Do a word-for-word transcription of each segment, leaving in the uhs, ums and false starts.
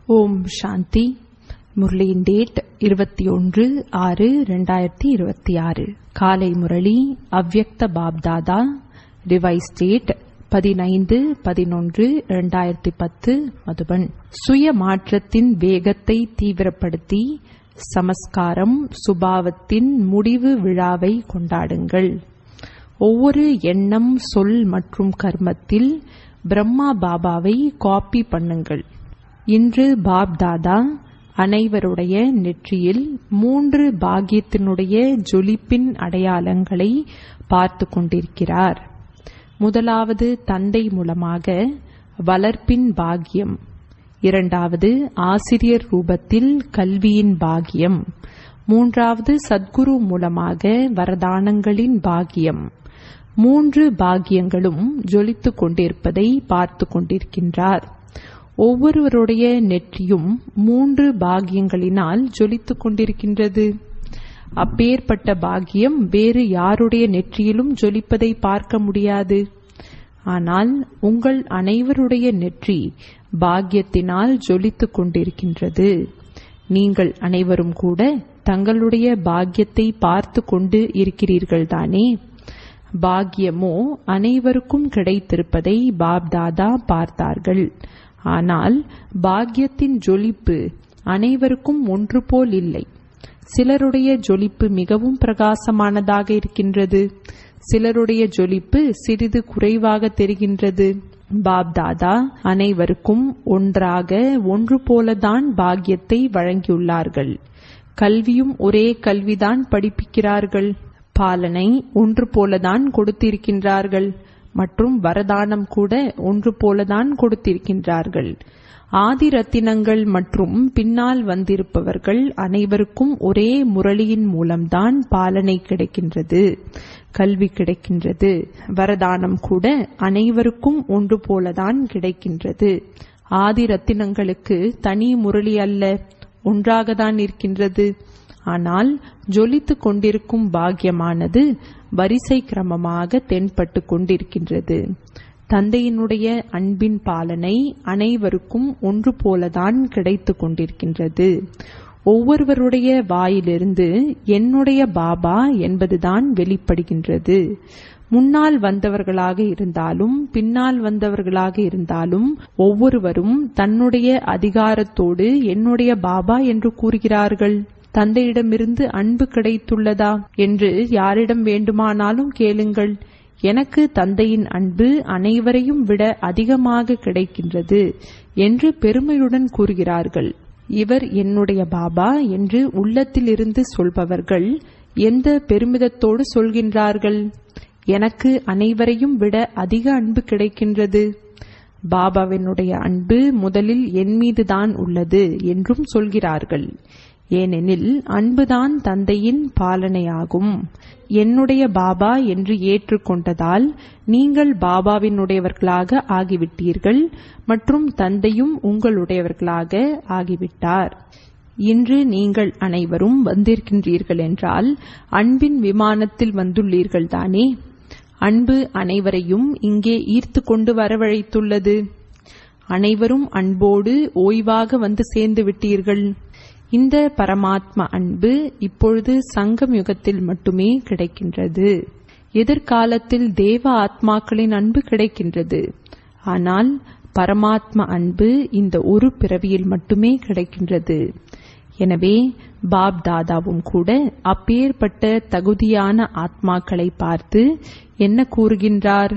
ஓம் சாந்தி. முரளியின் டேட் இருபத்தி ஒன்று ஆறு இரண்டாயிரத்தி இருபத்தி ஆறு. காலை முரளி அவ்யக்த பாப்தாதா. ரிவைஸ் டேட் பதினைந்து பதினொன்று இரண்டாயிரத்தி பத்து. மதுபன். சுய மாற்றத்தின் வேகத்தை தீவிரப்படுத்தி சமஸ்காரம் சுபாவத்தின் முடிவு விழாவை கொண்டாடுங்கள். ஒவ்வொரு எண்ணம், சொல் மற்றும் கர்மத்தில் பிரம்மா பாபாவை காப்பி பண்ணுங்கள். இன்று பாப்தாதா அனைவருடைய நெற்றியில் மூன்று பாக்கியத்தினுடைய ஜொலிப்பின் அடையாளங்களை பார்த்து கொண்டிருக்கிறார். முதலாவது தந்தை மூலமாக வளர்ப்பின் பாக்கியம், இரண்டாவது ஆசிரியர் ரூபத்தில் கல்வியின் பாக்கியம், மூன்றாவது சத்குரு மூலமாக வரதானங்களின் பாக்கியம். மூன்று பாக்கியங்களும் ஜொலித்துக் கொண்டிருப்பதை பார்த்து கொண்டிருக்கின்றார். ஒவ்வொருவருடைய நெற்றியும் மூன்று பாக்கியங்களினால் ஜொலித்துக் கொண்டிருக்கின்றது. அப்பேற்பட்ட பாக்கியம் வேறு யாருடைய நெற்றியிலும் ஜொலிப்பதை பார்க்க முடியாது. ஆனால் உங்கள் அனைவருடைய நெற்றி பாக்கியத்தினால் ஜொலித்துக் கொண்டிருக்கின்றது. நீங்கள் அனைவரும் கூட தங்களுடைய பாக்கியத்தை பார்த்து கொண்டு இருக்கிறீர்கள்தானே. பாக்கியமோ அனைவருக்கும் கிடைத்திருப்பதை பாப்தாதா பார்த்தார்கள். ஆனால் பாக்கியத்தின் ஜொலிப்பு அனைவருக்கும் ஒன்று போல் இல்லை. சிலருடைய ஜொலிப்பு மிகவும் பிரகாசமானதாக இருக்கின்றது, சிலருடைய ஜொலிப்பு சிறிது குறைவாக தெரிகின்றது. பாப்தாதா அனைவருக்கும் ஒன்றாக ஒன்று போலதான் பாக்கியத்தை வழங்கியுள்ளார்கள். கல்வியும் ஒரே கல்விதான் படிப்பிக்கிறார்கள். பாலனை ஒன்று போலதான் கொடுத்திருக்கின்றார்கள் மற்றும் வரதானம் கூட ஒன்று போலதான் கொடுத்திருக்கின்றார்கள். ஆதி ரத்தினங்கள் மற்றும் பின்னால் வந்திருப்பவர்கள் அனைவருக்கும் ஒரே முரளியின் மூலம்தான் பாலனை கிடைக்கின்றது, கல்வி கிடைக்கின்றது. வரதானம் கூட அனைவருக்கும் ஒன்று போலதான் கிடைக்கின்றது. ஆதி ரத்தினங்களுக்கு தனி முரளி அல்ல, ஒன்றாகத்தான் இருக்கின்றது. ஆனால் ஜொலித்துக் கொண்டிருக்கும் பாக்கியமானது வரிசை கிரமமாக தென்பட்டு கொண்டிருக்கின்றது. தந்தையினுடைய அன்பின் பாலனை அனைவருக்கும் ஒன்று போலதான் கிடைத்துக் கொண்டிருக்கின்றது. ஒவ்வொருவருடைய வாயிலிருந்து என்னுடைய பாபா என்பதுதான் வெளிப்படுகின்றது. முன்னால் வந்தவர்களாக இருந்தாலும் பின்னால் வந்தவர்களாக இருந்தாலும் ஒவ்வொருவரும் தன்னுடைய அதிகாரத்தோடு என்னுடைய பாபா என்று கூறுகிறார்கள். தந்தையிடமிருந்து அன்பு கிடைத்துள்ளதா என்று யாரிடம் வேண்டுமானாலும் கேளுங்கள். எனக்கு தந்தையின் அன்பு அனைவரையும் விட அதிகமாக கிடைக்கின்றது என்று பெருமையுடன் கூறுகிறார்கள். இவர் என்னுடைய பாபா என்று உள்ளத்திலிருந்து சொல்பவர்கள் எந்த பெருமிதத்தோடு சொல்கின்றார்கள்? எனக்கு அனைவரையும் விட அதிக அன்பு கிடைக்கின்றது. பாபாவினுடைய அன்பு முதலில் என் மீதுதான் உள்ளது என்றும் சொல்கிறார்கள். ஏனெனில் அன்புதான் தந்தையின் பாலனையாகும். என்னுடைய பாபா என்று ஏற்றுக்கொண்டதால் நீங்கள் பாபாவினுடையவர்களாக ஆகிவிட்டீர்கள் மற்றும் தந்தையும் உங்களுடையவர்களாக ஆகிவிட்டார். இன்று நீங்கள் அனைவரும் வந்திருக்கின்றீர்கள் என்றால் அன்பின் விமானத்தில் வந்துள்ளீர்கள் தானே. அன்பு அனைவரையும் இங்கே ஈர்த்து கொண்டு வரவழைத்துள்ளது. அனைவரும் அன்போடு ஓய்வாக வந்து சேர்ந்து விட்டீர்கள். இந்த பரமாத்மா அன்பு இப்பொழுது சங்கம் யுகத்தில் மட்டுமே கிடைக்கின்றது. எதிர்காலத்தில் தேவ ஆத்மாக்களின் அன்பு கிடைக்கின்றது. ஆனால் பரமாத்மா அன்பு இந்த ஒரு பிறவியில் மட்டுமே கிடைக்கின்றது. எனவே பாப் தாதாவும் கூட அப்பேற்பட்ட தகுதியான ஆத்மாக்களை பார்த்து என்ன கூறுகின்றார்?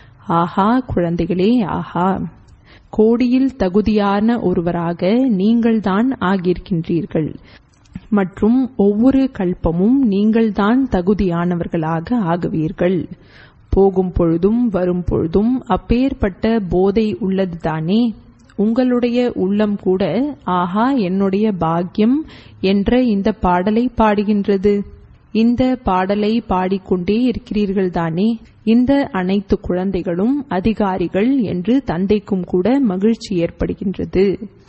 ஆஹா குழந்தைகளே, ஆஹா, கோடியில் தகுதியான ஒருவராக நீங்கள்தான் ஆகியிருக்கின்றீர்கள் மற்றும் ஒவ்வொரு கல்பமும் நீங்கள்தான் தகுதியானவர்களாக ஆகுவீர்கள். போகும் பொழுதும் வரும் பொழுதும் அப்பேற்பட்ட போதை உள்ளதுதானே. உங்களுடைய உள்ளம் கூட ஆஹா என்னுடைய பாக்கியம் என்ற இந்த பாடலை பாடுகின்றது. இந்த பாடலை பாடிக்கொண்டே இருக்கிறீர்கள் தானே. இந்த அனைத்து குழந்தைகளும் அதிகாரிகள் என்று தந்தைக்கும் கூட மகிழ்ச்சி ஏற்படுகின்றது.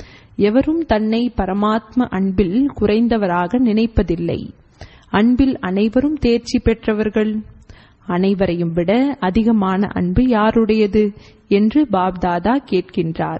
எவரும் தன்னை பரமாத்ம அன்பில் குறைந்தவராக நினைப்பதில்லை. அன்பில் அனைவரும் தேர்ச்சி பெற்றவர்கள். அனைவரையும் விட அதிகமான அன்பு யாருடையது என்று பாப்தாதா கேட்கின்றார்.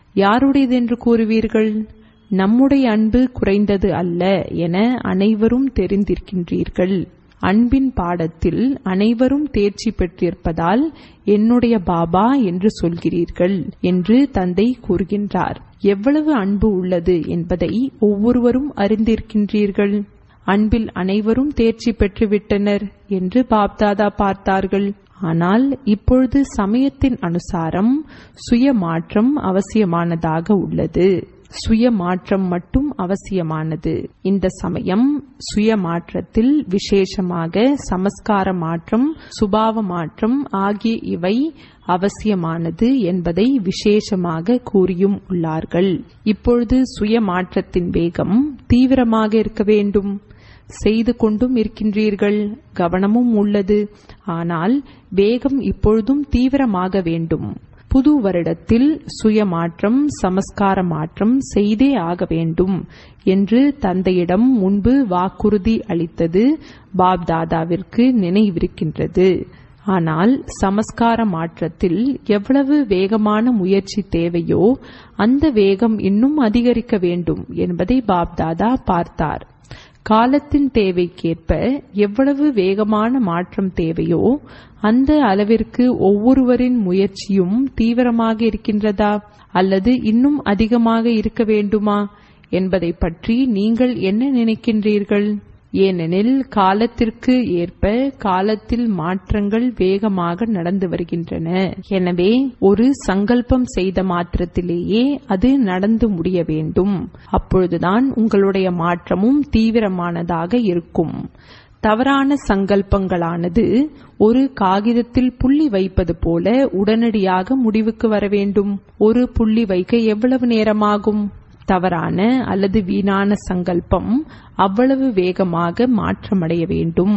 யாருடையது என்று கூறுவீர்கள்? நம்முடைய அன்பு குறைந்தது அல்ல என அனைவரும் தெரிந்திருக்கின்றீர்கள். அன்பின் பாடத்தில் அனைவரும் தேர்ச்சி பெற்றிருப்பதால் என்னுடைய பாபா என்று சொல்கிறீர்கள் என்று தந்தை கூறுகின்றார். எவ்வளவு அன்பு உள்ளது என்பதை ஒவ்வொருவரும் அறிந்திருக்கின்றீர்கள். அன்பில் அனைவரும் தேர்ச்சி பெற்றுவிட்டனர் என்று பாப்தாதா பார்த்தார்கள். ஆனால் இப்பொழுது சமயத்தின் அனுசாரம் சுய மாற்றம் அவசியமானதாக உள்ளது. சுய மாற்றம் மட்டும் அவசியமானது. இந்த சமயம் சுய மாற்றத்தில் விசேஷமாக சமஸ்கார மாற்றம், சுபாவ மாற்றம் ஆகிய இவை அவசியமானது என்பதை விசேஷமாக கூறியும் உள்ளார்கள். இப்பொழுது சுய மாற்றத்தின் வேகம் தீவிரமாக இருக்க வேண்டும். செய்து கொண்டும் இருக்கின்றீர்கள், கவனமும் உள்ளது. ஆனால் வேகம் இப்பொழுதும் தீவிரமாக வேண்டும். புது வருடத்தில் சுய மாற்றம், சமஸ்கார மாற்றம் செய்தே ஆக வேண்டும் என்று தந்தையிடம் முன்பு வாக்குறுதி அளித்தது பாப்தாதாவிற்கு நினைவிருக்கின்றது. ஆனால் சமஸ்கார மாற்றத்தில் எவ்வளவு வேகமான முயற்சி தேவையோ அந்த வேகம் இன்னும் அதிகரிக்க வேண்டும் என்பதை பாப்தாதா பார்த்தார். காலத்தின் தேவைக்கேற்ப எவ்வளவு வேகமான மாற்றம் தேவையோ அந்த அளவிற்கு ஒவ்வொருவரின் முயற்சியும் தீவிரமாக இருக்கின்றதா அல்லது இன்னும் அதிகமாக இருக்க வேண்டுமா என்பதை பற்றி நீங்கள் என்ன நினைக்கின்றீர்கள்? ஏனெனில் காலத்திற்கு ஏற்ப காலத்தில் மாற்றங்கள் வேகமாக நடந்து வருகின்றன. எனவே ஒரு சங்கல்பம் செய்த மாத்திரத்திலேயே அது நடந்து முடிய வேண்டும். அப்பொழுதுதான் உங்களுடைய மாற்றமும் தீவிரமானதாக இருக்கும். தவறான சங்கல்பங்களானது ஒரு காகிதத்தில் புள்ளி வைப்பது போல உடனடியாக முடிவுக்கு வர வேண்டும். ஒரு புள்ளி வைக்க எவ்வளவு நேரமாகும்? தவறான அல்லது வீணான சங்கல்பம் அவ்வளவு வேகமாக மாற்றமடைய வேண்டும்.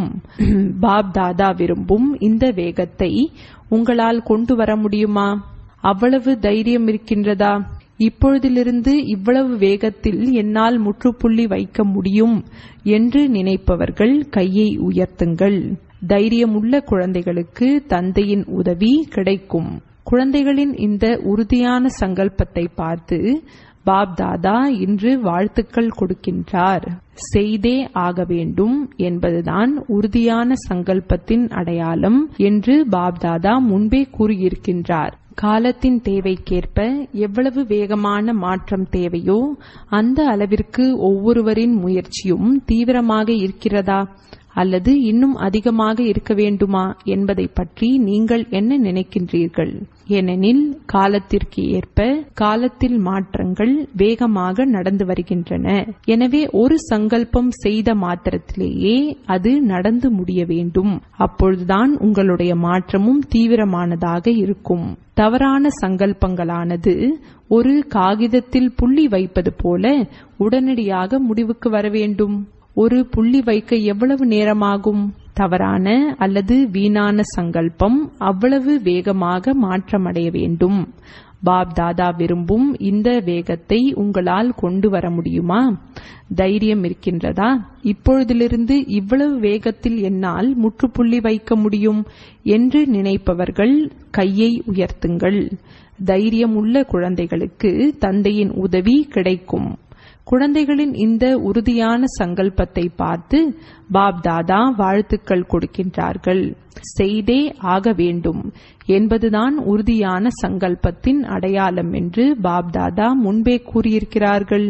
பாப்தாதா விரும்பும் இந்த வேகத்தை உங்களால் கொண்டு வர முடியுமா? அவ்வளவு தைரியம் இருக்கின்றதா? இப்பொழுதிலிருந்து இவ்வளவு வேகத்தில் என்னால் முற்றுப்புள்ளி வைக்க முடியும் என்று நினைப்பவர்கள் கையை உயர்த்துங்கள். தைரியமுள்ள குழந்தைகளுக்கு தந்தையின் உதவி கிடைக்கும். குழந்தைகளின் இந்த உறுதியான சங்கல்பத்தை பார்த்து பாப்தாதா இன்று வாழ்த்துக்கள் கொடுக்கின்றார். செய்தே ஆக வேண்டும் என்பதுதான் உறுதியான சங்கல்பத்தின் அடையாளம் என்று பாப்தாதா முன்பே கூறியிருக்கின்றார். காலத்தின் தேவைக்கேற்ப எவ்வளவு வேகமான மாற்றம் தேவையோ அந்த அளவிற்கு ஒவ்வொருவரின் முயற்சியும் தீவிரமாக இருக்கிறதா அல்லது இன்னும் அதிகமாக இருக்க வேண்டுமா என்பதை பற்றி நீங்கள் என்ன நினைக்கின்றீர்கள்? ஏனெனில் காலத்திற்கு ஏற்ப காலத்தில் மாற்றங்கள் வேகமாக நடந்து வருகின்றன. எனவே ஒரு சங்கல்பம் செய்த மாத்திரத்திலேயே அது நடந்து முடிய வேண்டும். அப்பொழுதுதான் உங்களுடைய மாற்றமும் தீவிரமானதாக இருக்கும். தவறான சங்கல்பங்களானது ஒரு காகிதத்தில் புள்ளி வைப்பது போல உடனடியாக முடிவுக்கு வர வேண்டும். ஒரு புள்ளி வைக்க எவ்வளவு நேரமாகும்? தவறான அல்லது வீணான சங்கல்பம் அவ்வளவு வேகமாக மாற்றமடைய வேண்டும். பாப்தாதா விரும்பும் இந்த வேகத்தை உங்களால் கொண்டு வர முடியுமா? தைரியம் இருக்கின்றதா? இப்பொழுதிலிருந்து இவ்வளவு வேகத்தில் என்னால் முற்றுப்புள்ளி வைக்க முடியும் என்று நினைப்பவர்கள் கையை உயர்த்துங்கள். தைரியம் உள்ள குழந்தைகளுக்கு தந்தையின் உதவி கிடைக்கும். குழந்தைகளின் இந்த உறுதியான சங்கல்பத்தை பார்த்து பாப்தாதா வாழ்த்துக்கள் கொடுக்கின்றார்கள். செய்தே ஆக வேண்டும் என்பதுதான் உறுதியான சங்கல்பத்தின் அடையாளம் என்று பாப்தாதா முன்பே கூறியிருக்கிறார்கள்.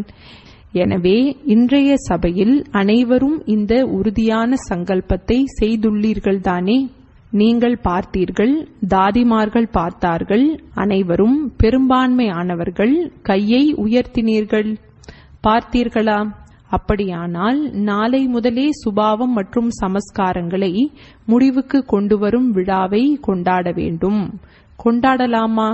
எனவே இன்றைய சபையில் அனைவரும் இந்த உறுதியான சங்கல்பத்தை செய்துள்ளீர்கள்தானே? நீங்கள் பார்த்தீர்கள், தாதிமார்கள் பார்த்தார்கள், அனைவரும் பெரும்பான்மையானவர்கள் கையை உயர்த்தினீர்கள். பார்த்தீர்களா? அப்படியானால் நாளை முதலே சுபாவம் மற்றும் சமஸ்காரங்களை முடிவுக்கு கொண்டு வரும் விழாவை கொண்டாட வேண்டும். கொண்டாடலாமா?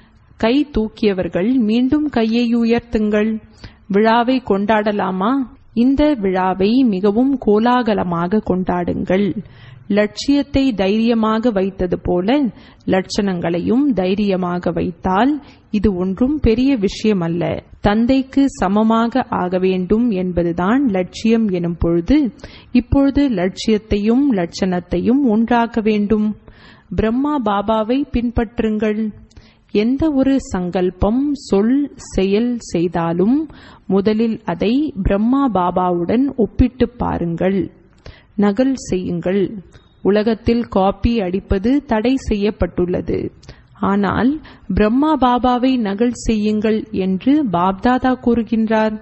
கை தூக்கியவர்கள் மீண்டும் கையை உயர்த்துங்கள். விழாவை கொண்டாடலாமா? இந்த விழாவை மிகவும் கோலாகலமாக கொண்டாடுங்கள். லட்சியத்தை தைரியமாக வைத்தது போல லட்சணங்களையும் தைரியமாக வைத்தால் இது ஒன்றும் பெரிய விஷயம் அல்ல. தந்தைக்கு சமமாக ஆக வேண்டும் என்பதுதான் லட்சியம் எனும் பொழுது இப்பொழுது லட்சியத்தையும் லட்சணத்தையும் ஒன்றாக்க வேண்டும். பிரம்மா பாபாவை பின்பற்றுங்கள். எந்த ஒரு சங்கல்பம், சொல், செயல் செய்தாலும் முதலில் அதை பிரம்மா பாபாவுடன் ஒப்பிட்டு பாருங்கள், நகல் செய்யுங்கள். உலகத்தில் காப்பி அடிப்பது தடை செய்யப்பட்டுள்ளது. ஆனால் பிரம்மா பாபாவை நகல் செய்யுங்கள் என்று பாப்தாதா கூறுகின்றார்.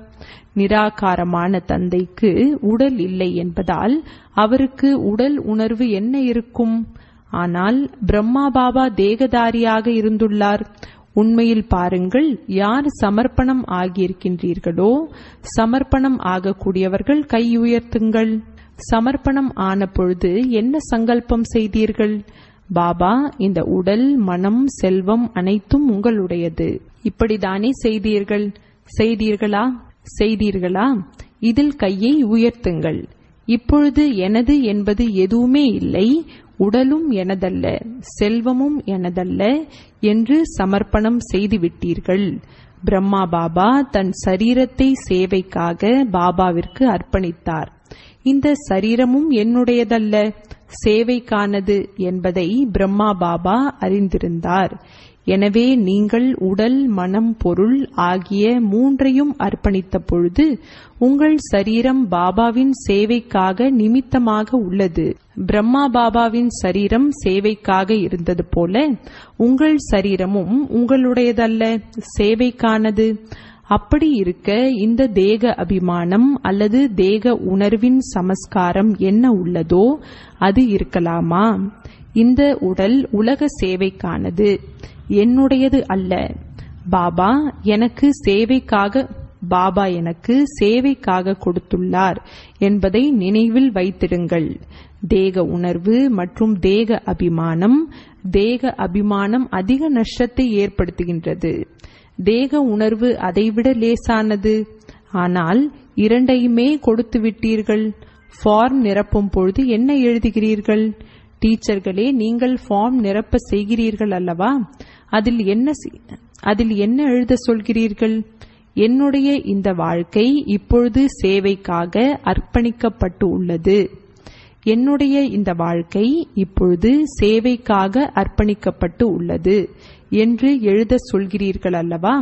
நிராகாரமான தந்தைக்கு உடல் இல்லை என்பதால் அவருக்கு உடல் உணர்வு என்ன இருக்கும்? ஆனால் பிரம்மா பாபா தேகதாரியாக இருந்துள்ளார். உண்மையில் பாருங்கள், யார் சமர்ப்பணம் ஆகியிருக்கின்றீர்களோ, சமர்ப்பணம் ஆகக்கூடியவர்கள் கை உயர்த்துங்கள். சமர்ப்பணம் ஆன பொழுது என்ன சங்கல்பம் செய்தீர்கள்? பாபா, இந்த உடல், மனம், செல்வம் அனைத்தும் உங்களுடையது. இப்படித்தானே செய்தீர்கள்? செய்தீர்களா? செய்தீர்களா? இதில் கையை உயர்த்துங்கள். இப்பொழுது எனது என்பது எதுவுமே இல்லை, உடலும் எனதல்ல, செல்வமும் எனதல்ல என்று சமர்ப்பணம் செய்துவிட்டீர்கள். பிரம்மா பாபா தன் சரீரத்தை சேவைக்காக பாபாவிற்கு அர்ப்பணித்தார். இந்த சரீரமும் என்னுடையதல்ல, சேவைக்கானது என்பதை பிரம்மா பாபா அறிந்திருந்தார். எனவே நீங்கள் உடல், மனம், பொருள் ஆகிய மூன்றையும் அர்ப்பணித்த பொழுது உங்கள் சரீரம் பாபாவின் சேவைக்காக நிமித்தமாக உள்ளது. பிரம்மா பாபாவின் சரீரம் சேவைக்காக இருந்தது போல உங்கள் சரீரமும் உங்களுடையதல்ல, சேவைக்கானது. அப்படி இருக்க இந்த தேக அபிமானம் அல்லது தேக உணர்வின் சமஸ்காரம் என்ன உள்ளதோ அது இருக்கலாமா? இந்த உடல் உலக சேவைக்கானது, என்னுடையது அல்ல. பாபா எனக்கு சேவைக்காக பாபா எனக்கு சேவைக்காக கொடுத்துள்ளார் என்பதை நினைவில் வைத்திடுங்கள். தேக உணர்வு மற்றும் தேக அபிமானம் தேக அபிமானம் அதிக நஷ்டத்தை ஏற்படுத்துகின்றது. தேக உணர்வு அதைவிட லேசானது. ஆனால் இரண்டையுமே கொடுத்து விட்டீர்கள். ஃபார்ம் நிரப்பும் பொழுது என்ன எழுதுகிறீர்கள்? டீச்சர்களே, நீங்கள் ஃபார்ம் நிரப்ப செய்கிறீர்கள் அல்லவா? அதில் என்ன அதில் என்ன எழுத சொல்கிறீர்கள்? என்னுடைய இந்த வாழ்க்கை இப்பொழுது சேவைக்காக அர்ப்பணிக்கப்பட்டு உள்ளது. என்னுடைய இந்த வாழ்க்கை இப்பொழுது சேவைக்காக அர்ப்பணிக்கப்பட்டு உள்ளது என்று எழுத சொல்கிறீர்கள் அல்லவா?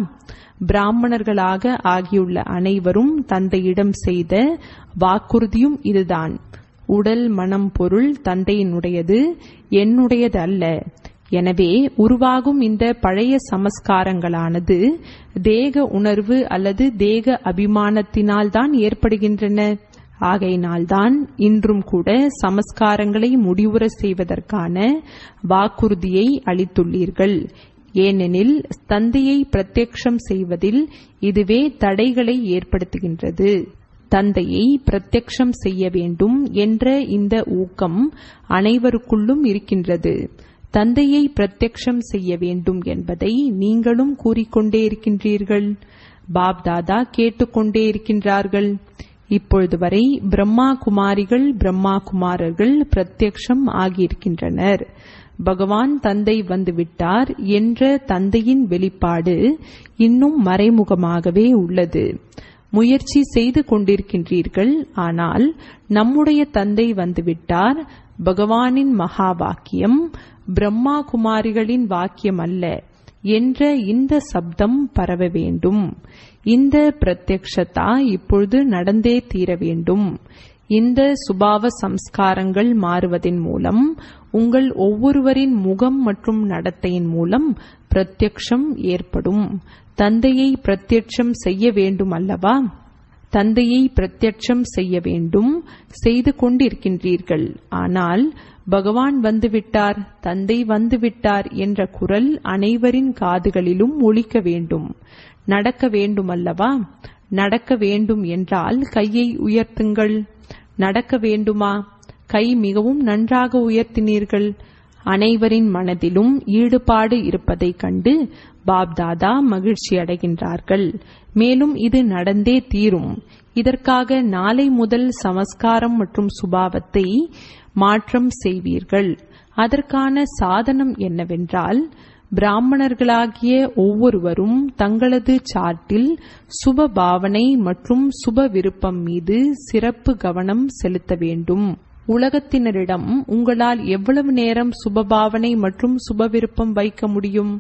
பிராமணர்களாக ஆகியுள்ள அனைவரும் தந்தையிடம் செய்த வாக்குறுதியும் இதுதான். உடல், மனம், பொருள் தந்தையினுடையது, என்னுடையது அல்ல. எனவே உருவாகும் இந்த பழைய சமஸ்காரங்களானது தேக உணர்வு அல்லது தேக அபிமானத்தினால்தான் ஏற்படுகின்றன. ஆகையினால்தான் இன்றும் கூட சமஸ்காரங்களை முடிவுற செய்வதற்கான வாக்குறுதியை அளித்துள்ளீர்கள். ஏனெனில் தந்தையை பிரத்யக்ஷம் செய்வதில் இதுவே தடைகளை ஏற்படுத்துகின்றது. தந்தையை பிரத்யக்ஷம் செய்ய வேண்டும் என்ற இந்த ஊக்கம் அனைவருக்குள்ளும் இருக்கின்றது. தந்தையை பிரத்யக்ஷம் செய்ய வேண்டும் என்பதை நீங்களும் கூறிக்கொண்டே இருக்கின்றீர்கள். பாப்தாதா கேட்டுக்கொண்டே இருக்கின்றார்கள். இப்பொழுது வரை பிரம்மா குமாரிகள், பிரம்மா குமாரர்கள் பிரத்யக்ஷம் ஆகியிருக்கின்றனர். பகவான் தந்தை வந்துவிட்டார் என்ற தந்தையின் வெளிப்பாடு இன்னும் மறைமுகமாகவே உள்ளது. முயற்சி செய்து கொண்டிருக்கின்றீர்கள். ஆனால் நம்முடைய தந்தை வந்துவிட்டார். பகவானின் மகா வாக்கியம் பிரம்மா குமாரிகளின் வாக்கியம் அல்ல என்ற இந்த சப்தம் பரவ வேண்டும். இந்த பிரத்யக்ஷதா இப்பொழுது நடந்தே தீர வேண்டும். இந்த சுபாவ சம்ஸ்காரங்கள் மாறுவதன் மூலம் உங்கள் ஒவ்வொருவரின் முகம் மற்றும் நடத்தையின் மூலம் பிரத்யக்ஷம் ஏற்படும். தந்தையை பிரத்யட்சம் செய்ய வேண்டும் அல்லவா? தந்தையை பிரத்யட்சம் செய்ய வேண்டும். செய்து கொண்டிருக்கின்றீர்கள். ஆனால் பகவான் வந்துவிட்டார், தந்தை வந்துவிட்டார் என்ற குரல் அனைவரின் காதுகளிலும் ஒலிக்க வேண்டும். நடக்க வேண்டும் அல்லவா? நடக்க வேண்டும் என்றால் கையை உயர்த்துங்கள். நடக்க வேண்டுமா? கை மிகவும் நன்றாக உயர்த்தினீர்கள். அனைவரின் மனதிலும் ஈடுபாடு இருப்பதைக் கண்டு பாப்தாதா மகிழ்ச்சி அடைகின்றார்கள். மேலும் இது நடந்தே தீரும். இதற்காக நாளை முதல் சமஸ்காரம் மற்றும் சுபாவத்தை மாற்றம் செய்வீர்கள். அதற்கான சாதனம் என்னவென்றால், பிராமணர்களாகிய ஒவ்வொருவரும் தங்களது சார்ட்டில் சுப பாவனை மற்றும் சுப விருப்பம் மீது சிறப்பு கவனம் செலுத்த வேண்டும். உலகத்தினரிடம் உங்களால் எவ்வளவு நேரம் சுபபாவனை மற்றும் சுப விருப்பம் வைக்க முடியும்?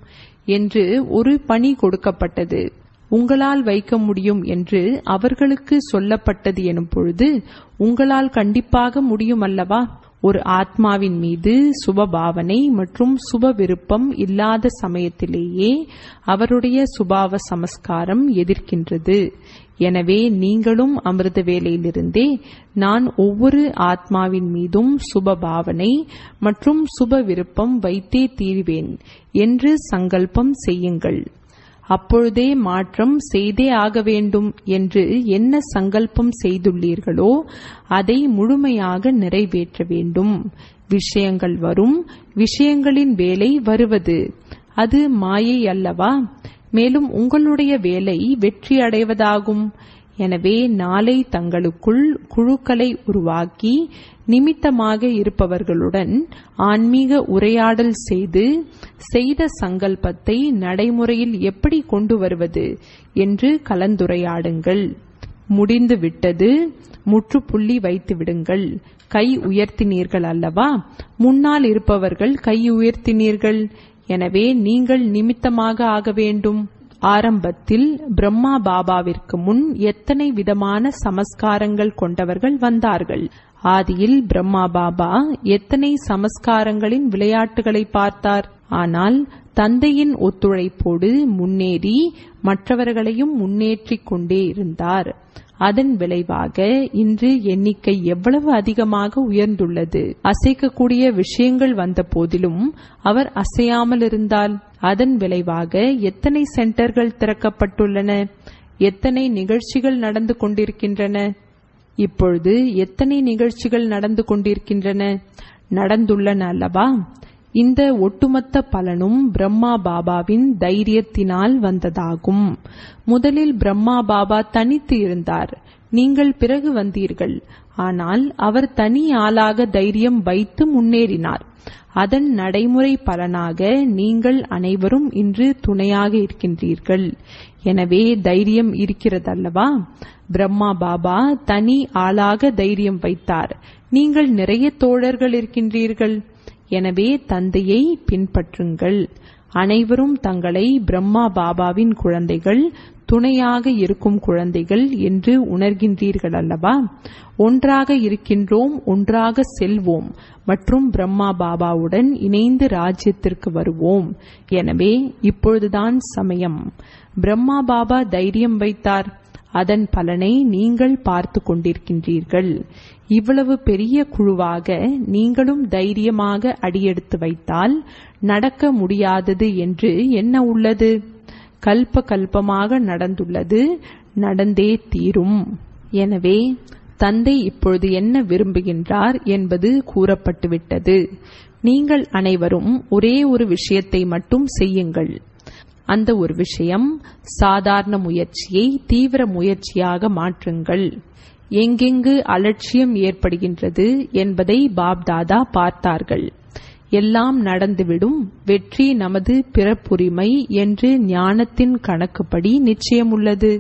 என்று ஒரு பணி கொடுக்கப்பட்டது. உங்களால் வைக்க முடியும் என்று அவர்களுக்கு சொல்லப்பட்டது எனும் பொழுது உங்களால் கண்டிப்பாக முடியும் அல்லவா? ஒரு ஆத்மாவின் மீது சுபபாவனை மற்றும் சுப விருப்பம் இல்லாத சமயத்திலேயே அவருடைய சுபாவ சமஸ்காரம் எதிர்க்கின்றது. எனவே நீங்களும் அமிர்த வேளையிலிருந்தே நான் ஒவ்வொரு ஆத்மாவின் மீதும் சுபபாவனை மற்றும் சுப விருப்பம் வைத்தே தீர்வேன் என்று சங்கல்பம் செய்யுங்கள். அப்பொழுதே மாற்றம் செய்தே ஆக வேண்டும் என்று என்ன சங்கல்பம் செய்துள்ளீர்களோ அதை முழுமையாக நிறைவேற்ற வேண்டும். விஷயங்கள் வரும், விஷயங்களின் வேலை வருவது, அது மாயை அல்லவா? மேலும் உங்களுடைய வேலை வெற்றி அடைவதாகும். எனவே நாளை தங்களுக்குள் குழுக்களை உருவாக்கி நிமித்தமாக இருப்பவர்களுடன் ஆன்மீக உரையாடல் செய்து செய்த சங்கல்பத்தை நடைமுறையில் எப்படி கொண்டு வருவது என்று கலந்துரையாடுங்கள். முடிந்து விட்டது, முற்றுப்புள்ளி வைத்து விடுங்கள். கை உயர்த்தினீர்கள் அல்லவா? முன்னால் இருப்பவர்கள் கை உயர்த்தினீர்கள். எனவே நீங்கள் நிமித்தமாக ஆக வேண்டும். ஆரம்பத்தில் பிரம்மா பாபாவிற்கு முன் எத்தனை விதமான சமஸ்காரங்கள் கொண்டவர்கள் வந்தார்கள். ஆதியில் பிரம்மா பாபா எத்தனை சமஸ்காரங்களின் விளையாட்டுகளை பார்த்தார். ஆனால் தந்தையின் ஒத்துழைப்போடு முன்னேறி மற்றவர்களையும் முன்னேற்றிக் கொண்டே இருந்தார். அதன் விளைவாக இன்று எண்ணிக்கை எவ்வளவு அதிகமாக உயர்ந்துள்ளது. அசைக்கக்கூடிய விஷயங்கள் வந்த போதிலும் அவர் அசையாமல் இருந்தால் அதன் விளைவாக எத்தனை சென்டர்கள் திறக்கப்பட்டுள்ளன, எத்தனை நிகழ்ச்சிகள் நடந்து கொண்டிருக்கின்றன. இப்பொழுது எத்தனை நிகழ்ச்சிகள் நடந்து கொண்டிருக்கின்றன, நடந்துள்ளன அல்லவா? இந்த ஒட்டுமொத்த பலனும் பிரம்மா பாபாவின் தைரியத்தினால் வந்ததாகும். முதலில் பிரம்மா பாபா தனித்து இருந்தார், நீங்கள் பிறகு வந்தீர்கள். ஆனால் அவர் தனி ஆளாக தைரியம் வைத்து முன்னேறினார். அதன் நடைமுறை பலனாக நீங்கள் அனைவரும் இன்று துணையாக இருக்கின்றீர்கள். எனவே தைரியம் இருக்கிறதல்லவா? பிரம்மா பாபா தனி ஆளாக தைரியம் வைத்தார். நீங்கள் நிறைய தோழர்கள் இருக்கின்றீர்கள். எனவே தந்தையை பின்பற்றுங்கள். அனைவரும் தங்களை பிரம்மா பாபாவின் குழந்தைகள், துணையாக இருக்கும் குழந்தைகள் என்று உணர்கின்றீர்கள் அல்லவா? ஒன்றாக இருக்கின்றோம், ஒன்றாக செல்வோம் மற்றும் பிரம்மா பாபாவுடன் இணைந்து ராஜ்யத்திற்கு வருவோம். எனவே இப்பொழுதுதான் சமயம். பிரம்மா பாபா தைரியம் வைத்தார். அதன் பலனை நீங்கள் பார்த்து கொண்டிருக்கின்றீர்கள். இவ்வளவு பெரிய குழுவாக நீங்களும் தைரியமாக அடியெடுத்து வைத்தால் நடக்க முடியாதது என்று என்ன உள்ளது? கல்ப கல்பமாக நடந்துள்ளது, நடந்தே தீரும். எனவே தந்தை இப்பொழுது என்ன விரும்புகின்றார் என்பது கூறப்பட்டுவிட்டது. நீங்கள் அனைவரும் ஒரே ஒரு விஷயத்தை மட்டும் செய்யுங்கள். அந்த ஒரு விஷயம் சாதாரண முயற்சியை தீவிர முயற்சியாக மாற்றுங்கள். எங்கெங்கு அலட்சியம் ஏற்படுகின்றது என்பதை பாப்தாதா பார்த்தார்கள். எல்லாம் நடந்துவிடும், வெற்றி நமது பிறப்புரிமை என்று ஞானத்தின் கணக்குப்படி நிச்சயமுள்ளது.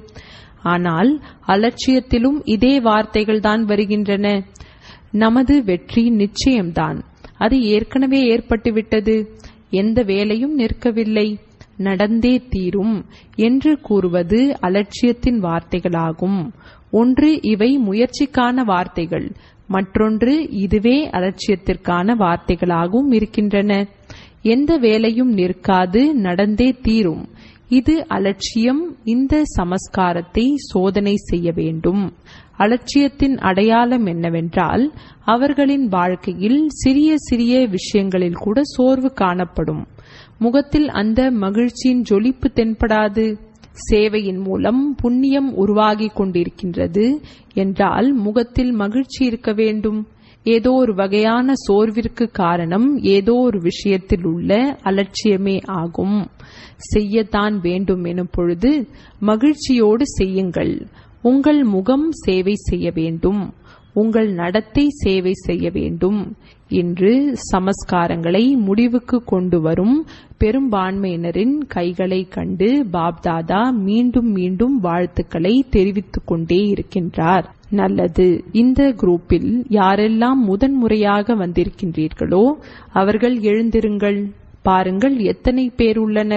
ஆனால் அலட்சியத்திலும் இதே வார்த்தைகள் தான் வருகின்றன. நமது வெற்றி நிச்சயம்தான், அது ஏற்கனவே ஏற்பட்டுவிட்டது, எந்த வேலையும் நிற்கவில்லை, நடந்தே தீரும் என்று கூறுவது அலட்சியத்தின் வார்த்தைகளாகும். ஒன்று இவை முயற்சிக்கான வார்த்தைகள், மற்றொன்று இதுவே அலட்சியத்திற்கான வார்த்தைகளாகவும் இருக்கின்றன. எந்த வேலையும் நிற்காது, நடந்தே தீரும். இது அலட்சியம். இந்த சமஸ்காரத்தை சோதனை செய்ய வேண்டும். அலட்சியத்தின் அடையாளம் என்னவென்றால் அவர்களின் வாழ்க்கையில் சிறிய சிறிய விஷயங்களில் கூட சோர்வு காணப்படும். முகத்தில் அந்த மகிழ்ச்சியின் ஜொலிப்பு தென்படாது. சேவையின் மூலம் புண்ணியம் உருவாகிக் கொண்டிருக்கின்றது என்றால் முகத்தில் மகிழ்ச்சி இருக்க வேண்டும். ஏதோ ஒரு வகையான சோர்விற்கு காரணம் ஏதோ ஒரு விஷயத்தில் உள்ள அலட்சியமே ஆகும். செய்யத்தான் வேண்டும் எனும் பொழுது மகிழ்ச்சியோடு செய்யுங்கள். உங்கள் முகம் சேவை செய்ய வேண்டும், உங்கள் நடத்தை சேவை செய்ய வேண்டும். இன்று சமஸ்காரங்களை முடிவுக்கு கொண்டு வரும் பெரும்பான்மையினரின் கைகளை கண்டு பாப்தாதா மீண்டும் மீண்டும் வாழ்த்துக்களை தெரிவித்துக் கொண்டே இருக்கின்றார். நல்லது. இந்த குரூப்பில் யாரெல்லாம் முதன்முறையாக வந்திருக்கின்றீர்களோ அவர்கள் எழுந்திருங்கள். பாருங்கள் எத்தனை பேர் உள்ளனர்.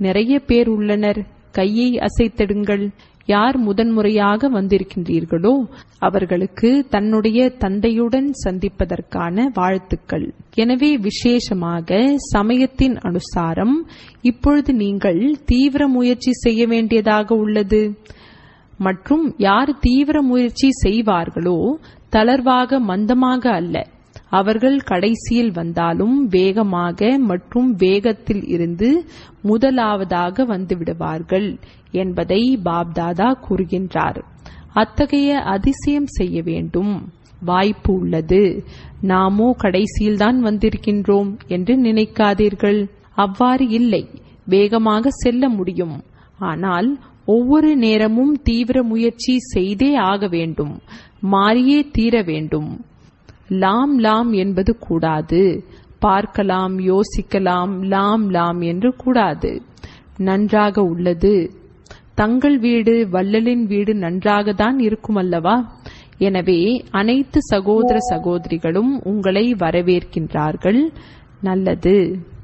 நிறைய பேர் உள்ளனர், கையை அசைத்திடுங்கள். யார் முதன்முறையாக வந்திருக்கின்றீர்களோ அவர்களுக்கு தன்னுடைய தந்தையுடன் சந்திப்பதற்கான வாழ்த்துக்கள். எனவே விசேஷமாக சமயத்தின் அனுசாரம் இப்பொழுது நீங்கள் தீவிர முயற்சி செய்ய வேண்டியதாக உள்ளது. மற்றும் யார் தீவிர முயற்சி செய்வார்களோ தளர்வாக மந்தமாக அல்ல, அவர்கள் கடைசியில் வந்தாலும் வேகமாக மற்றும் வேகத்தில் இருந்து முதலாவதாக வந்துவிடுவார்கள் என்பதை பாப்தாதா கூறுகின்றார். அத்தகைய அதிசயம் செய்ய வேண்டும். வாய்ப்பு உள்ளது, நாமோ கடைசியில்தான் வந்திருக்கின்றோம் என்று நினைக்காதீர்கள். அவ்வாறு இல்லை, வேகமாக செல்ல முடியும். ஆனால் ஒவ்வொரு நேரமும் தீவிர முயற்சி செய்தே ஆக வேண்டும், மாறியே தீர வேண்டும். லாம் லாம் என்பது கூடாது. பார்க்கலாம், யோசிக்கலாம், லாம் லாம் என்று கூடாது. நன்றாக உள்ளது. தங்கள் வீடு, வள்ளலின் வீடு நன்றாக தான் இருக்கும் அல்லவா? எனவே அனைத்து சகோதர சகோதரிகளும் உங்களை வரவேற்கின்றார்கள். நல்லது.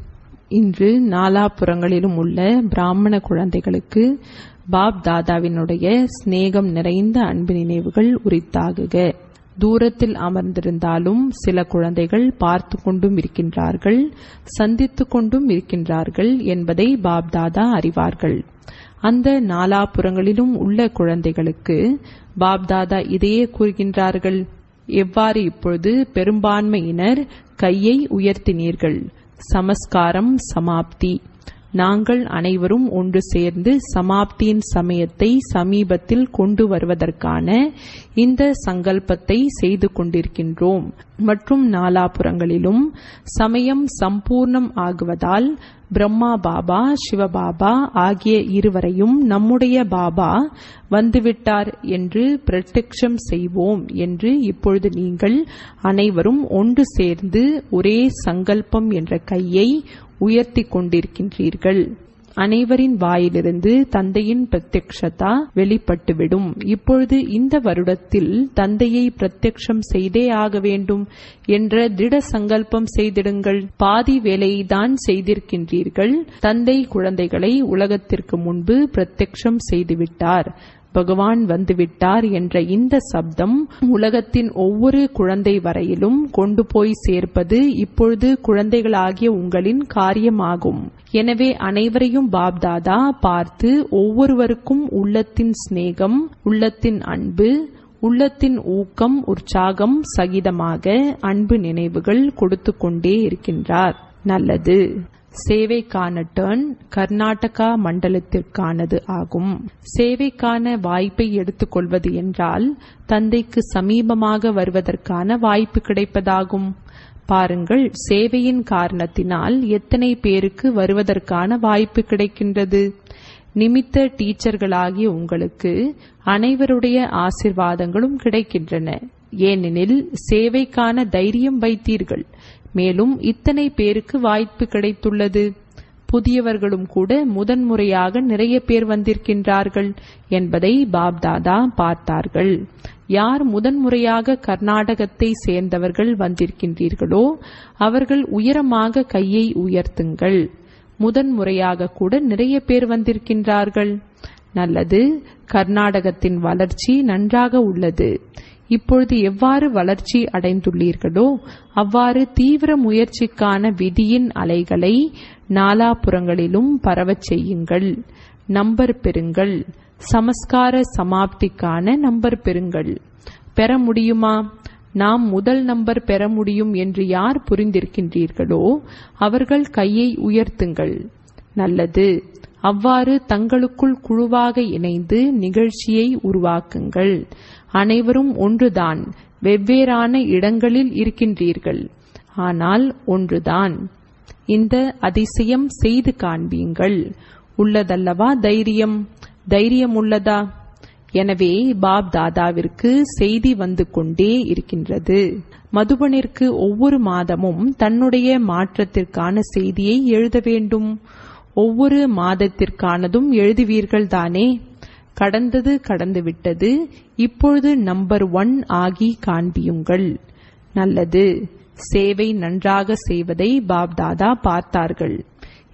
இன்று நாலாபுறங்களிலும் உள்ள பிராமண குழந்தைகளுக்கு பாப் தாதாவினுடைய சிநேகம் நிறைந்த அன்பு நினைவுகள் உரித்தாகுக. தூரத்தில் அமர்ந்திருந்தாலும் சில குழந்தைகள் பார்த்து கொண்டும் இருக்கின்றார்கள், சந்தித்து கொண்டும் இருக்கின்றார்கள் என்பதை பாப்தாதா அறிவார்கள். அந்த நாலாபுறங்களிலும் உள்ள குழந்தைகளுக்கு பாப்தாதா இதையே கூறுகின்றார்கள். எவ்வாறு இப்பொழுது பெரும்பான்மையினர் கையை உயர்த்தினீர்கள். சமஸ்காரம் சமாப்தி. நாங்கள் அனைவரும் ஒன்று சேர்ந்து சமாப்தியின் சமயத்தை சமீபத்தில் கொண்டு வருவதற்கான இந்த சங்கல்பத்தை செய்து கொண்டிருக்கின்றோம். மற்றும் நாலாபுறங்களிலும் சமயம் சம்பூர்ணம் ஆகுவதால் பிரம்மா பாபா, சிவபாபா ஆகிய இருவரையும் நம்முடைய பாபா வந்துவிட்டார் என்று பிரத்யக்ஷம் செய்வோம் என்று இப்பொழுது நீங்கள் அனைவரும் ஒன்று சேர்ந்து ஒரே சங்கல்பம் என்ற கையை உயர்த்தி கொண்டிருக்கின்றீர்கள். அனைவரின் வாயிலிருந்து தந்தையின் பிரத்யக்ஷதா வெளிப்பட்டுவிடும். இப்பொழுது இந்த வருடத்தில் தந்தையை பிரத்யக்ஷம் செய்தே ஆக வேண்டும் என்ற திட சங்கல்பம் செய்திடுங்கள். பாதி வேலையை தான் செய்திருக்கின்றீர்கள். தந்தை குழந்தைகளை உலகத்திற்கு முன்பு பிரத்யக்ஷம் செய்துவிட்டார், பகவான் வந்துவிட்டார் என்ற இந்த சப்தம் உலகத்தின் ஒவ்வொரு குழந்தை வரையிலும் கொண்டு போய் சேர்ப்பது இப்பொழுது குழந்தைகளாகிய உங்களின் காரியமாகும். எனவே அனைவரையும் பாப்தாதா பார்த்து ஒவ்வொருவருக்கும் உள்ளத்தின் சிநேகம், உள்ளத்தின் அன்பு, உள்ளத்தின் ஊக்கம், உற்சாகம் சகிதமாக அன்பு நினைவுகள் கொடுத்து கொண்டே இருக்கின்றார். நல்லது. சேவைக்கான டர்ன் கர்நாடகா மண்டலத்திற்கானது ஆகும். சேவைக்கான வாய்ப்பை எடுத்துக்கொள்வது என்றால் தந்தைக்கு சமீபமாக வருவதற்கான வாய்ப்பு கிடைப்பதாகும். பாருங்கள், சேவையின் காரணத்தினால் எத்தனை பேருக்கு வருவதற்கான வாய்ப்பு கிடைக்கின்றது. நிமித்த டீச்சர்களாகிய உங்களுக்கு அனைவருடைய ஆசிர்வாதங்களும் கிடைக்கின்றன. ஏனெனில் சேவைக்கான தைரியம் வைத்தீர்கள். மேலும் இத்தனை பேருக்கு வாய்ப்பு கிடைத்துள்ளது. புதியவர்களும் கூட முதன்முறையாக நிறைய பேர் வந்திருக்கின்றார்கள் என்பதை பாப்தாதா பார்த்தார்கள். யார் முதன்முறையாக கர்நாடகத்தை சேர்ந்தவர்கள் வந்திருக்கின்றீர்களோ அவர்கள் உயரமாக கையை உயர்த்துங்கள். முதன்முறையாக கூட நிறைய பேர் வந்திருக்கின்றார்கள். நல்லது. கர்நாடகத்தின் வளர்ச்சி நன்றாக உள்ளது. இப்பொழுது எவ்வாறு வளர்ச்சி அடைந்துள்ளீர்களோ அவ்வாறு தீவிர முயற்சிக்கான விதியின் அலைகளை நாலாபுறங்களிலும் பரவச் செய்யுங்கள். நம்பர் பெறுங்கள். சமஸ்கார சமாப்திக்கான நம்பர் பெறுங்கள். பெற முடியுமா? நாம் முதல் நம்பர் பெற முடியும் என்று யார் புரிந்திருக்கின்றீர்களோ அவர்கள் கையை உயர்த்துங்கள். நல்லது. அவ்வாறு தங்களுக்குள் குழுவாக இணைந்து நிகழ்ச்சியை உருவாக்குங்கள். அனைவரும் ஒன்றுதான், வெவ்வேறான இடங்களில் இருக்கின்றீர்கள், ஆனால் ஒன்றுதான். இந்த அதிசயம் செய்து காண்பீங்கள். உள்ளதல்லவா தைரியம்? தைரியம் உள்ளதா? எனவே பாப் தாதாவிற்கு செய்தி வந்து கொண்டே இருக்கின்றது. மதுபனிற்கு ஒவ்வொரு மாதமும் தன்னுடைய மாற்றத்திற்கான செய்தியை எழுத வேண்டும். ஒவ்வொரு மாதத்திற்கானதும் எழுதுவீர்கள் தானே? கடந்தது கடந்துவிட்டது. இப்பொழுது நம்பர் ஒன் ஆகி காண்பியுங்கள். நல்லது. சேவை நன்றாக செய்வதை பாப்தாதா பார்த்தார்கள்.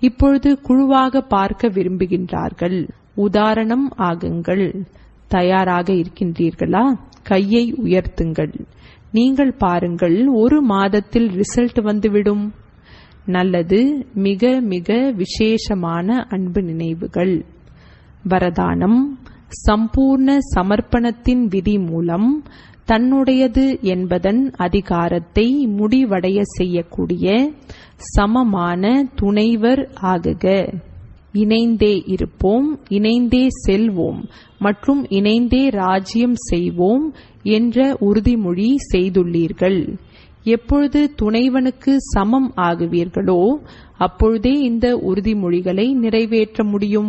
இப்பொழுது குழுவாக பார்க்க விரும்புகின்றார்கள். உதாரணம் ஆகுங்கள். தயாராக இருக்கின்றீர்களா? கையை உயர்த்துங்கள். நீங்கள் பாருங்கள், ஒரு மாதத்தில் ரிசல்ட் வந்துவிடும். நல்லது. மிக மிக விசேஷமான அன்பு நினைவுகள். வரதானம். சம்பூர்ண சமர்ப்பணத்தின் விதி மூலம் தன்னுடையது என்பதன் அதிகாரத்தை முடிவடைய செய்யக்கூடிய சமமான துணைவர் ஆகுக. இணைந்தே இருப்போம், இணைந்தே செல்வோம் மற்றும் இணைந்தே ராஜ்யம் செய்வோம் என்ற உறுதிமொழி செய்துள்ளீர்கள். எப்பொழுது துணைவனுக்கு சமம் ஆகுவீர்களோ அப்பொழுதே இந்த உறுதிமொழிகளை நிறைவேற்ற முடியும்.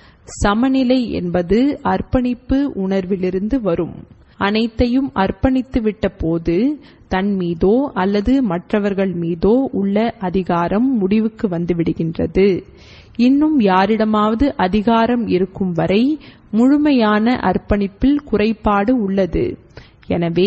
சமநிலை என்பது அர்ப்பணிப்பு உணர்விலிருந்து வரும். அனைத்தையும் அர்ப்பணித்து விட்ட போது தன் மீதோ அல்லது மற்றவர்கள் மீதோ உள்ள அதிகாரம் முடிவுக்கு வந்துவிடுகின்றது. இன்னும் யாரிடமாவது அதிகாரம் இருக்கும் வரை முழுமையான அர்ப்பணிப்பில் குறைபாடு உள்ளது. எனவே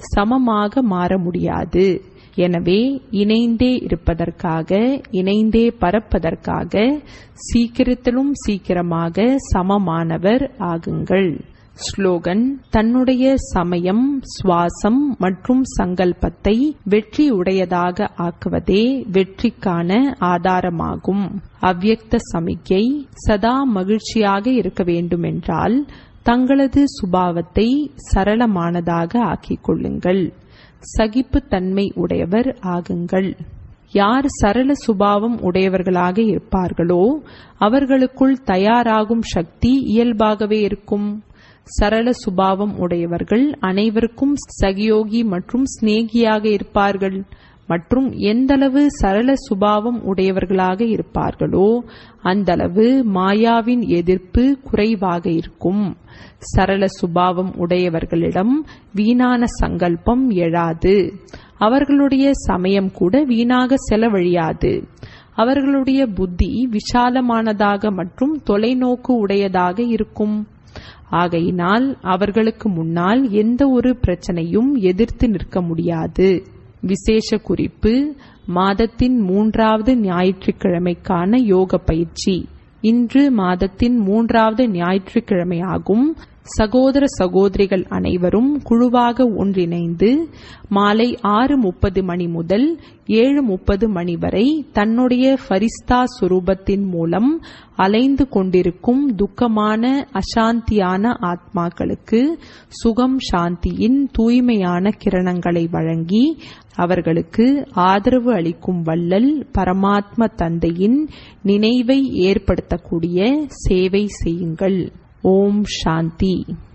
சமமாக மாற முடியாது. எனவே இணைந்தே இருப்பதற்காக, இணைந்தே பறப்பதற்காக சீக்கிரத்திலும் சீக்கிரமாக சமமானவர் ஆகுங்கள். ஸ்லோகன். தன்னுடைய சமயம், சுவாசம் மற்றும் சங்கல்பத்தை வெற்றி உடையதாக ஆக்குவதே வெற்றிக்கான ஆதாரமாகும். அவ்யக்த சமிக்கை. சதா மகிழ்ச்சியாக இருக்க வேண்டுமென்றால் தங்களது சுபாவத்தை சரளமானதாக ஆக்கிக் கொள்ளுங்கள். சகிப்புத்தன்மை உடையவர் ஆகுங்கள். யார் சரள சுபாவம் உடையவர்களாக இருப்பார்களோ அவர்களுக்குள் தயாராகும் சக்தி இயல்பாகவே இருக்கும். சரள சுபாவம் உடையவர்கள் அனைவருக்கும் சகயோகி மற்றும் சிநேகியாக இருப்பார்கள். மற்றும் எந்தளவு சரள சுபாவம் உடையவர்களாக இருப்பார்களோ அந்தளவு மாயாவின் எதிர்ப்பு குறைவாக இருக்கும். சரள சுபாவம் உடையவர்களிடம் வீணான சங்கல்பம் எழாது. அவர்களுடைய சமயம் கூட வீணாக செலவழியாது. அவர்களுடைய புத்தி விஷாலமானதாக மற்றும் தொலைநோக்கு உடையதாக இருக்கும். ஆகையினால் அவர்களுக்கு முன்னால் எந்த ஒரு பிரச்சனையும் எதிர்த்து நிற்க முடியாது. விசேஷ குறிப்பு. மாதத்தின் மூன்றாவது ஞாயிற்றுக்கிழமைக்கான யோக பயிற்சி. இன்று மாதத்தின் மூன்றாவது ஞாயிற்றுக்கிழமையாகும். சகோதர சகோதரிகள் அனைவரும் குழுவாக ஒன்றிணைந்து மாலை ஆறு முப்பது மணி முதல் ஏழு முப்பது மணி வரை தன்னுடைய ஃபரிஸ்தா சுரூபத்தின் மூலம் அலைந்து கொண்டிருக்கும் துக்கமான அசாந்தியான ஆத்மாக்களுக்கு சுகம் சாந்தியின் தூய்மையான கிரணங்களை வழங்கி அவர்களுக்கு ஆதரவு அளிக்கும் வள்ளல் பரமாத்ம தந்தையின் நினைவை ஏற்படுத்தக்கூடிய சேவை செய்யுங்கள். ஓம் சாந்தி.